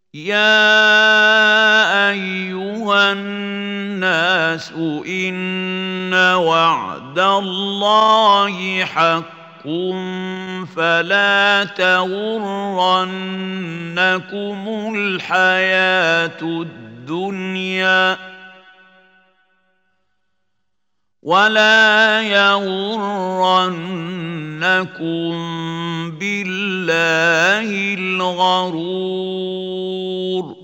يا أيها الناس إن وعد الله حق فلا تغرنكم الحياة الدنيا ولا يغرنكم بالله الغرور